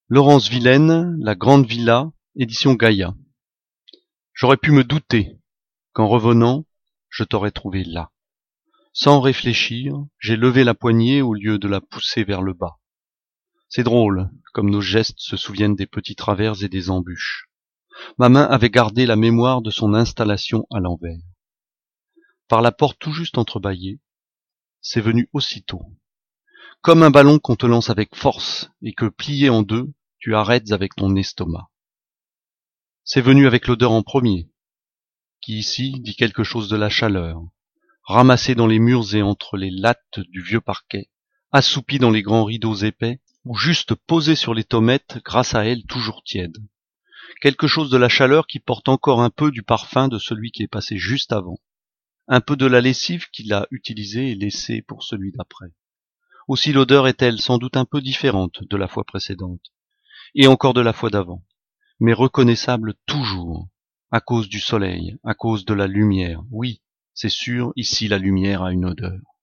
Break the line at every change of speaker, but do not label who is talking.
Laurence Vilaine, La Grande Villa, édition Gaïa. J'aurais pu me douter qu'en revenant, je t'aurais trouvé là. Sans réfléchir, j'ai levé la poignée au lieu de la pousser vers le bas. C'est drôle, comme nos gestes se souviennent des petits travers et des embûches. Ma main avait gardé la mémoire de son installation à l'envers. Par la porte tout juste entrebâillée, c'est venu aussitôt. Comme un ballon qu'on te lance avec force et que, plié en deux, tu arrêtes avec ton estomac. C'est venu avec l'odeur en premier, qui ici dit quelque chose de la chaleur, ramassée dans les murs et entre les lattes du vieux parquet, assoupie dans les grands rideaux épais, ou juste posée sur les tommettes grâce à elle toujours tiède. Quelque chose de la chaleur qui porte encore un peu du parfum de celui qui est passé juste avant, un peu de la lessive qu'il a utilisée et laissée pour celui d'après. Aussi l'odeur est-elle sans doute un peu différente de la fois précédente, et encore de la fois d'avant, mais reconnaissable toujours, à cause du soleil, à cause de la lumière. Oui, c'est sûr, ici la lumière a une odeur.